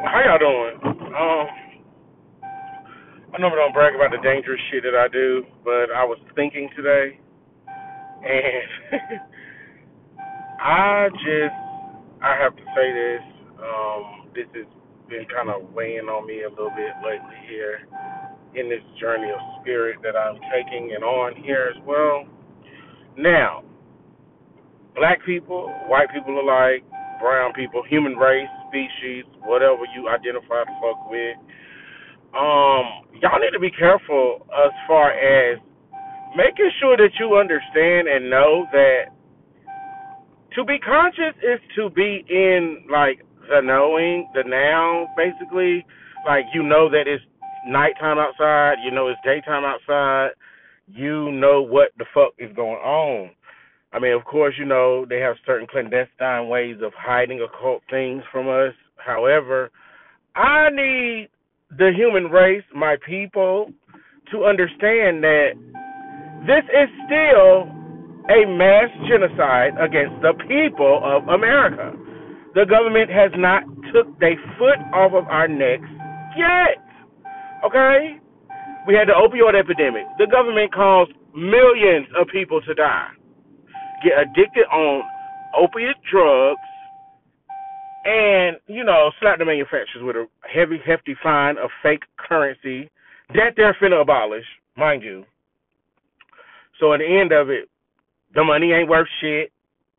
How y'all doing? I normally don't brag about the dangerous shit that I do, but I was thinking today, and I have to say this. This has been kind of weighing on me a little bit lately here in this journey of spirit that I'm taking and on here as well. Now, black people, white people alike, brown people, human race, species, whatever you identify the fuck with, y'all need to be careful as far as making sure that you understand and know that to be conscious is to be in like the knowing, the now, basically. Like you know that it's nighttime outside, you know it's daytime outside, you know what the fuck is going on. I mean, of course, you know they have certain clandestine ways of hiding occult things from us. However, I need the human race, my people, to understand that this is still a mass genocide against the people of America. The government has not took their foot off of our necks yet. Okay? We had the opioid epidemic. The government caused millions of people to die, get addicted on opiate drugs, and, you know, slap the manufacturers with a heavy, hefty fine of fake currency that they're finna abolish, mind you. So at the end of it, the money ain't worth shit.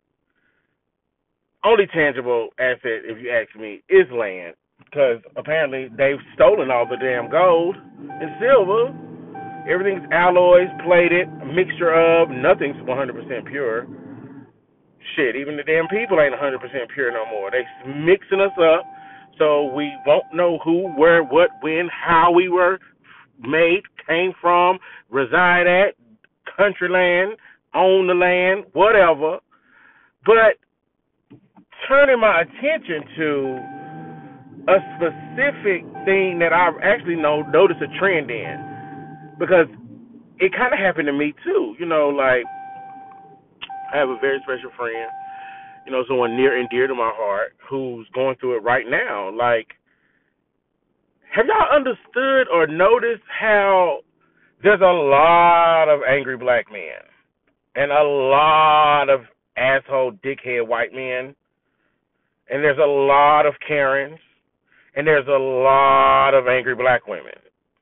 Only tangible asset, if you ask me, is land. Because apparently they've stolen all the damn gold and silver. Everything's alloys, plated, a mixture of, nothing's 100% pure. Shit, even the damn people ain't 100% pure no more. They mixing us up so we won't know who, where, what, when, how we were made, came from, reside at, country land, own the land, whatever. But turning my attention to a specific thing that I've actually noticed a trend in, because it kind of happened to me too. You know, like I have a very special friend, you know, someone near and dear to my heart who's going through it right now. Like, have y'all understood or noticed how there's a lot of angry black men and a lot of asshole dickhead white men, and there's a lot of Karens, and there's a lot of angry black women?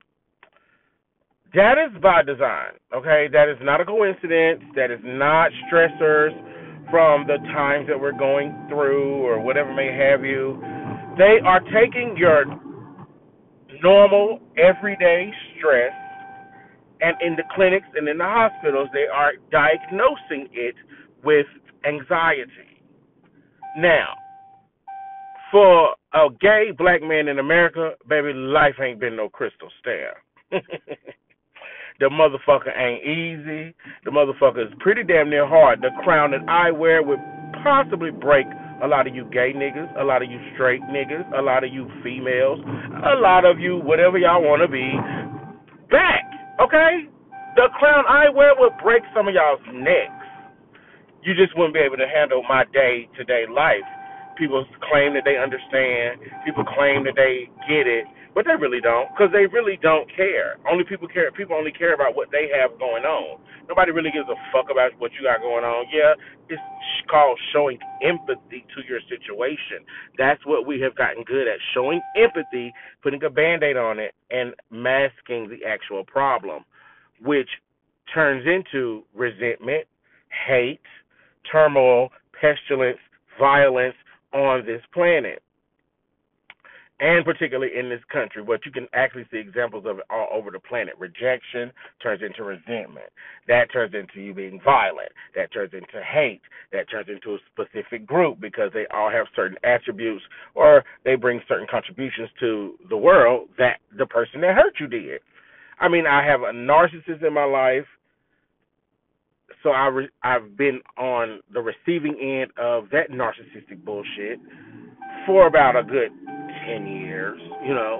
That is by design, okay? That is not a coincidence. That is not stressors from the times that we're going through or whatever may have you. They are taking your normal, everyday stress, and in the clinics and in the hospitals, they are diagnosing it with anxiety. Now, for a gay black man in America, baby, life ain't been no crystal stair. The motherfucker ain't easy. The motherfucker is pretty damn near hard. The crown that I wear would possibly break a lot of you gay niggas, a lot of you straight niggas, a lot of you females, a lot of you whatever y'all want to be back, okay? The crown I wear would break some of y'all's necks. You just wouldn't be able to handle my day-to-day life. People claim that they understand. People claim that they get it, but they really don't, because they really don't care. People only care about what they have going on. Nobody really gives a fuck about what you got going on. Yeah, it's called showing empathy to your situation. That's what we have gotten good at, showing empathy, putting a Band-Aid on it, and masking the actual problem, which turns into resentment, hate, turmoil, pestilence, violence on this planet, and particularly in this country, but you can actually see examples of it all over the planet. Rejection turns into resentment. That turns into you being violent. That turns into hate. That turns into a specific group because they all have certain attributes or they bring certain contributions to the world that the person that hurt you did. I mean, I have a narcissist in my life, so I've been on the receiving end of that narcissistic bullshit for about a good 10 years. You know,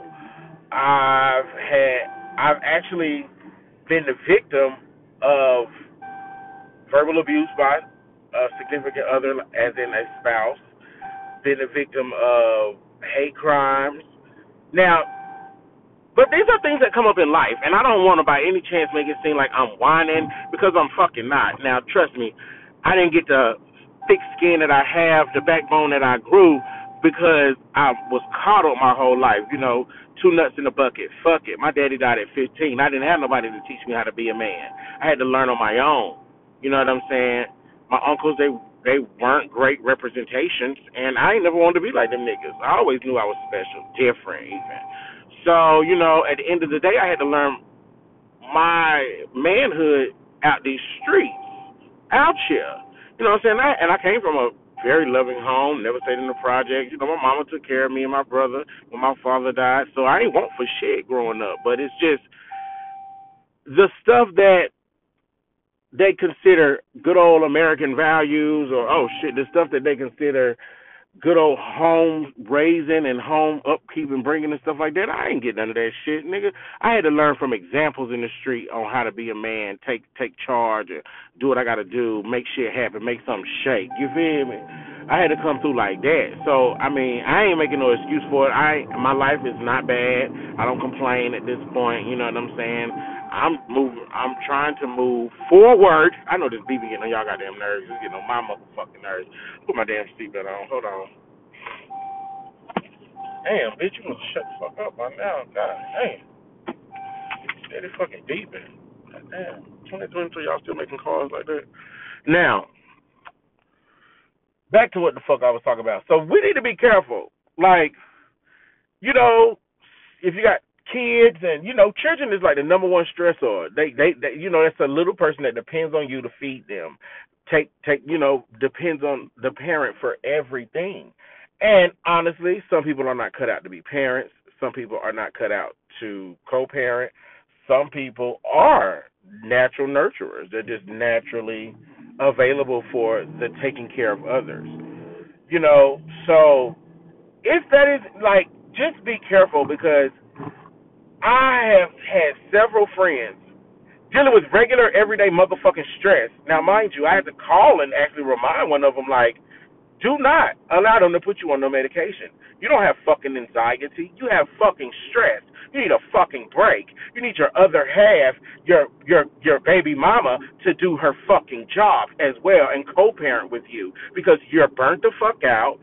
I've actually been the victim of verbal abuse by a significant other, as in a spouse. Been a victim of hate crimes. Now, but these are things that come up in life, and I don't want to by any chance make it seem like I'm whining because I'm fucking not. Now, trust me, I didn't get the thick skin that I have, the backbone that I grew because I was coddled my whole life. You know, two nuts in a bucket. Fuck it. My daddy died at 15. I didn't have nobody to teach me how to be a man. I had to learn on my own. You know what I'm saying? My uncles, they weren't great representations, and I ain't never wanted to be like them niggas. I always knew I was special, different even. So, you know, at the end of the day, I had to learn my manhood out these streets, out here. You know what I'm saying? And I came from a very loving home, never stayed in the project. You know, my mama took care of me and my brother when my father died, so I ain't want for shit growing up. But it's just the stuff that they consider good old American values, or, oh shit, the stuff that they consider good old home raising and home upkeep and bringing and stuff like that. I ain't get none of that shit, nigga. I had to learn from examples in the street on how to be a man, take charge, and do what I got to do, make shit happen, make something shake. You feel me? I had to come through like that. So I mean, I ain't making no excuse for it. My life is not bad. I don't complain at this point. You know what I'm saying? I'm moving. I'm trying to move forward. I know this beeping getting on y'all goddamn nerves. It's getting on my motherfucking nerves. Put my damn seatbelt on. Hold on. Damn, bitch, you must shut the fuck up by now. God damn. Steady fucking beeping. God damn. 2023, y'all still making calls like that? Now, back to what the fuck I was talking about. So we need to be careful. Like, you know, if you got kids, and you know, children is like the number one stressor. They you know, that's a little person that depends on you to feed them. You know, depends on the parent for everything. And honestly, some people are not cut out to be parents. Some people are not cut out to co-parent. Some people are natural nurturers. They're just naturally available for the taking care of others. You know, so if that is like, just be careful because I have had several friends dealing with regular, everyday motherfucking stress. Now, mind you, I had to call and actually remind one of them, like, do not allow them to put you on no medication. You don't have fucking anxiety. You have fucking stress. You need a fucking break. You need your other half, your baby mama, to do her fucking job as well and co-parent with you because you're burnt the fuck out.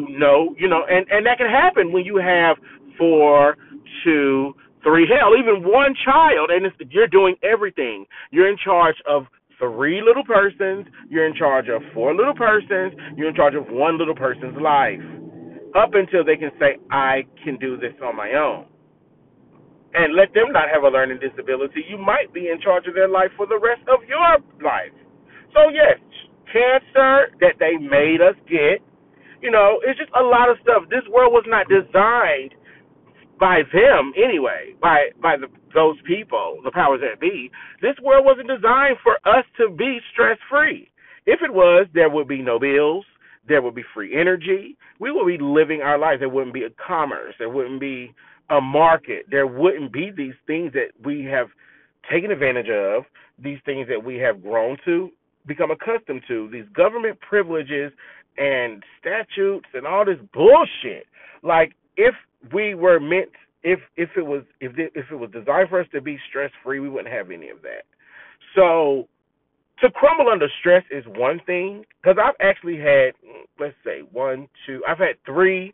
And that can happen when you have 4, 2, 3, hell, even one child, and you're doing everything. You're in charge of 3 little persons, you're in charge of 4 little persons, you're in charge of 1 little person's life. Up until they can say, I can do this on my own. And let them not have a learning disability, you might be in charge of their life for the rest of your life. So yes, cancer that they made us get, you know, it's just a lot of stuff. This world was not designed by them anyway, those people, the powers that be. This world wasn't designed for us to be stress-free. If it was, there would be no bills. There would be free energy. We would be living our lives. There wouldn't be a commerce. There wouldn't be a market. There wouldn't be these things that we have taken advantage of, these things that we have grown to, become accustomed to, these government privileges and statutes and all this bullshit. Like, if we were meant, if it was designed for us to be stress free, we wouldn't have any of that. So to crumble under stress is one thing, because I've actually had, let's say, I've had 3,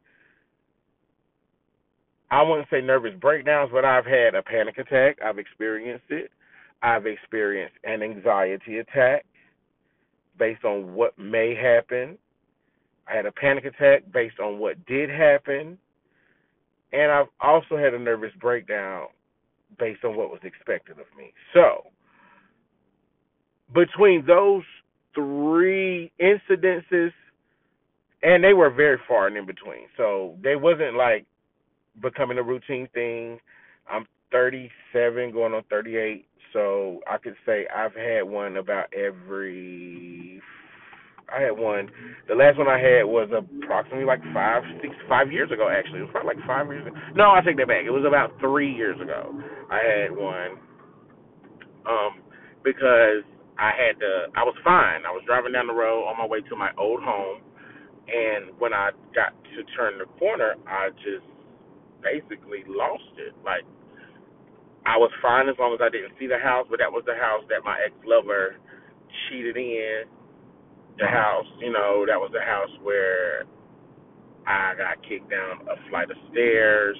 I wouldn't say nervous breakdowns, but I've had a panic attack. I've experienced it. I've experienced an anxiety attack based on what may happen. I had a panic attack based on what did happen. And I've also had a nervous breakdown based on what was expected of me. So, between those 3 incidences, and they were very far and in between. So, they wasn't like becoming a routine thing. I'm 37, going on 38. So, I could say I've had one about I had one. The last one I had was approximately like 5 years ago. Actually, it was probably like 5 years ago. No, I take that back. It was about 3 years ago. I had one, because I was fine. I was driving down the road on my way to my old home, and when I got to turn the corner, I just basically lost it. Like, I was fine as long as I didn't see the house, but that was the house that my ex-lover cheated in. The house, that was the house where I got kicked down a flight of stairs.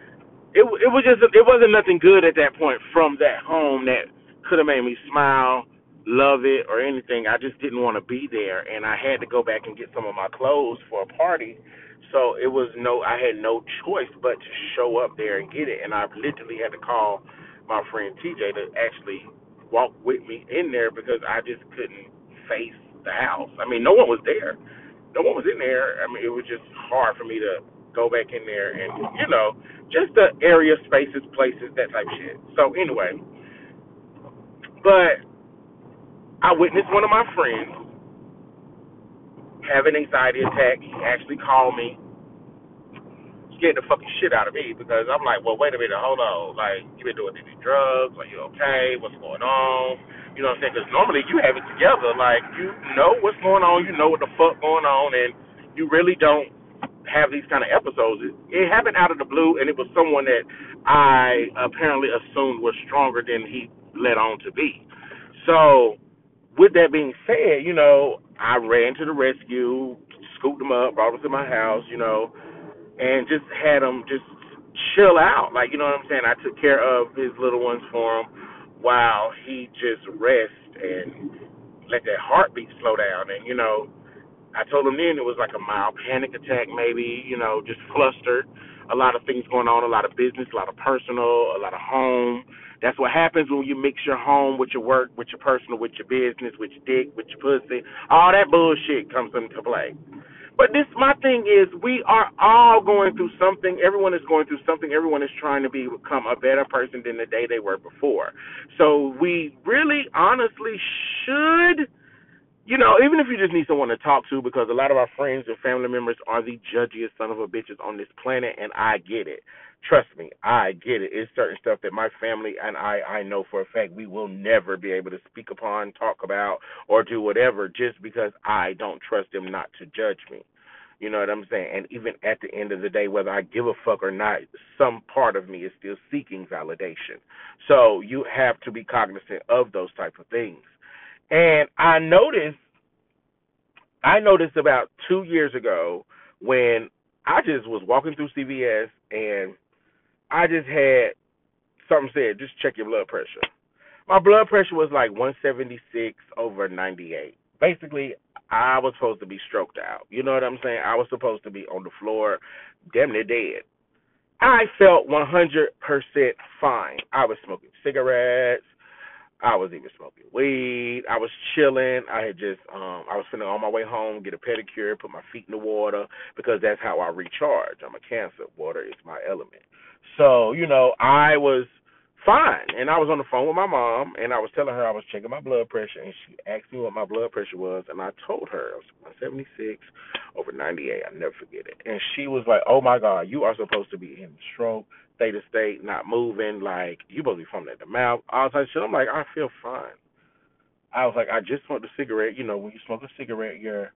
It wasn't nothing good at that point from that home that could have made me smile, love it, or anything. I just didn't want to be there, and I had to go back and get some of my clothes for a party. So I had no choice but to show up there and get it, and I literally had to call my friend TJ to actually walk with me in there because I just couldn't face the house. I mean, no one was there. No one was in there. I mean, it was just hard for me to go back in there and, just the area, spaces, places, that type of shit. So anyway, but I witnessed one of my friends have an anxiety attack. He actually called me, scared the fucking shit out of me because I'm like, well, wait a minute, hold on. Like, you been doing any drugs? Are you okay? What's going on? You know what I'm saying? Because normally you have it together. Like, you know what's going on. You know what the fuck going on. And you really don't have these kind of episodes. It happened out of the blue, and it was someone that I apparently assumed was stronger than he led on to be. So, with that being said, I ran to the rescue, scooped him up, brought him to my house, and just had him just chill out. Like, you know what I'm saying? I took care of his little ones for him while he just rest and let that heartbeat slow down. And, I told him then it was like a mild panic attack maybe, just flustered. A lot of things going on, a lot of business, a lot of personal, a lot of home. That's what happens when you mix your home with your work, with your personal, with your business, with your dick, with your pussy. All that bullshit comes into play. But my thing is, we are all going through something. Everyone is going through something. Everyone is trying to become a better person than the day they were before. So we really, honestly should, even if you just need someone to talk to, because a lot of our friends and family members are the judgiest son of a bitches on this planet, and I get it. Trust me, I get it. It's certain stuff that my family and I know for a fact we will never be able to speak upon, talk about, or do whatever just because I don't trust them not to judge me. You know what I'm saying? And even at the end of the day, whether I give a fuck or not, some part of me is still seeking validation. So you have to be cognizant of those type of things. And I noticed about 2 years ago when I just was walking through CVS and I just had something said, just check your blood pressure. My blood pressure was like 176/98. Basically, I was supposed to be stroked out. You know what I'm saying? I was supposed to be on the floor, damn near dead. I felt 100% fine. I was smoking cigarettes. I was even smoking weed. I was chilling. I was finna on my way home, get a pedicure, put my feet in the water because that's how I recharge. I'm a Cancer. Water is my element. So, I was fine. And I was on the phone with my mom, and I was telling her I was checking my blood pressure, and she asked me what my blood pressure was, and I told her it was 176/98. I'll never forget it. And she was like, oh, my God, you are supposed to be in stroke, state to state, not moving, like, you supposed to be foaming at the mouth, all type of shit. I'm like, I feel fine. I was like, I just smoked a cigarette. When you smoke a cigarette, your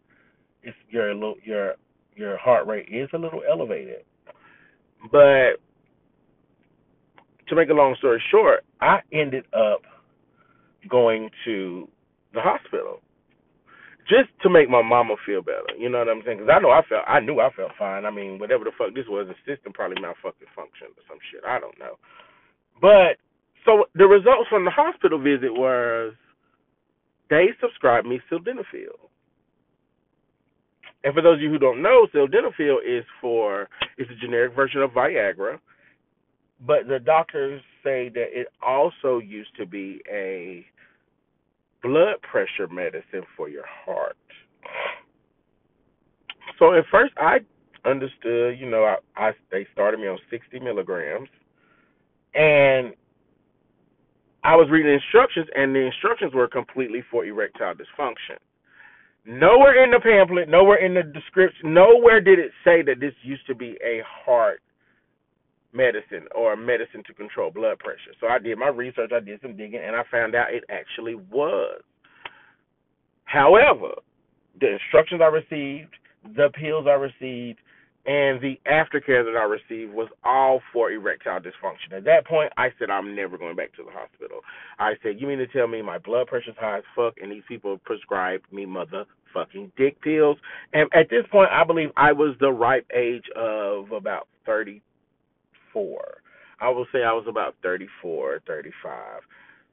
heart rate is a little elevated. But to make a long story short, I ended up going to the hospital just to make my mama feel better. You know what I'm saying? Because I knew I felt fine. I mean, whatever the fuck this was, the system probably malfunctioned or some shit. I don't know. But so the results from the hospital visit was they subscribed me sildenafil. And for those of you who don't know, sildenafil it's a generic version of Viagra, but the doctors say that it also used to be a blood pressure medicine for your heart. So at first I understood, they started me on 60 milligrams, and I was reading the instructions, and the instructions were completely for erectile dysfunction. Nowhere in the pamphlet, nowhere in the description, nowhere did it say that this used to be a heart medicine or a medicine to control blood pressure. So I did my research, I did some digging, and I found out it actually was. However, the instructions I received, the pills I received, And the aftercare that I received was all for erectile dysfunction. At that point, I said, I'm never going back to the hospital. I said, you mean to tell me my blood pressure's high as fuck and these people prescribed me motherfucking dick pills? And at this point, I believe I was the ripe age of about 34. I will say I was about 34, 35.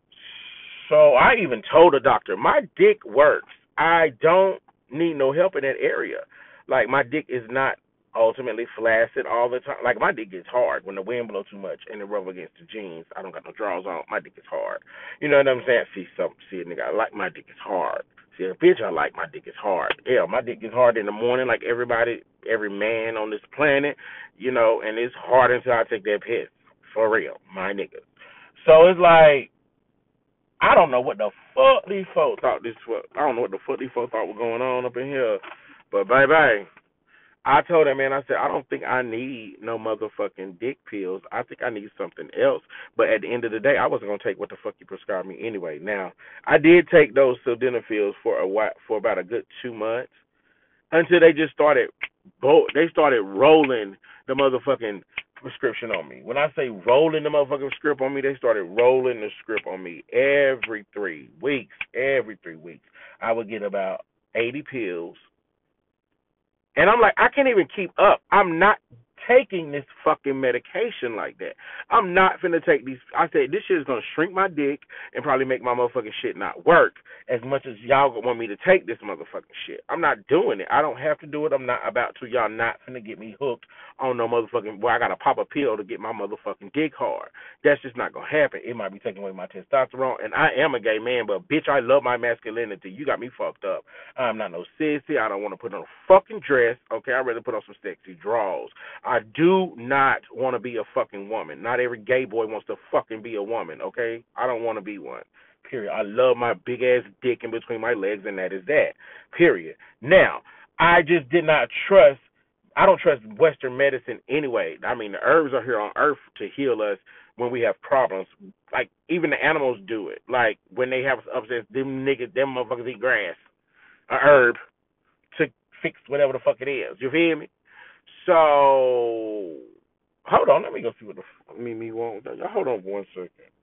So I even told the doctor, my dick works. I don't need no help in that area. Like, my dick is not ultimately flaccid all the time. Like, my dick gets hard when the wind blows too much and it rub against the jeans. I don't got no drawers on. My dick is hard. You know what I'm saying? See a nigga, I like my dick is hard. See a bitch, I like my dick is hard. Yeah, my dick is hard in the morning like everybody, every man on this planet, and it's hard until I take that piss. For real, my nigga. So it's like, I don't know what the fuck these folks thought this was. I don't know what the fuck these folks thought was going on up in here. But baby, I told that man, I said, I don't think I need no motherfucking dick pills. I think I need something else. But at the end of the day, I wasn't gonna take what the fuck you prescribed me anyway. Now, I did take those sildenafils for a while, for about a good 2 months, until they just started, they started rolling the motherfucking prescription on me. When I say rolling the motherfucking script on me, they started rolling the script on me every 3 weeks. Every 3 weeks, I would get about 80 pills, and I'm like, I can't even keep up. I'm not taking this fucking medication like that. I'm not finna take these. I said, this shit is gonna shrink my dick and probably make my motherfucking shit not work as much as y'all want me to take this motherfucking shit. I'm not doing it. I don't have to do it. I'm not about to. Y'all not finna get me hooked on no motherfucking, where I gotta pop a pill to get my motherfucking dick hard. That's just not gonna happen. It might be taking away my testosterone, and I am a gay man, but bitch, I love my masculinity. You got me fucked up. I'm not no sissy. I don't want to put on a fucking dress. Okay, I'd rather put on some sexy drawers. I do not want to be a fucking woman. Not every gay boy wants to fucking be a woman, okay? I don't want to be one. Period. I love my big ass dick in between my legs, and that is that. Period. Now, I just did not trust, I don't trust Western medicine anyway. I mean, the herbs are here on earth to heal us when we have problems. Like, even the animals do it. Like, when they have upsets, them niggas, them motherfuckers eat grass, a herb, to fix whatever the fuck it is. You feel me? So, hold on. Let me go see what the fuck Mimi wants. Hold on for 1 second.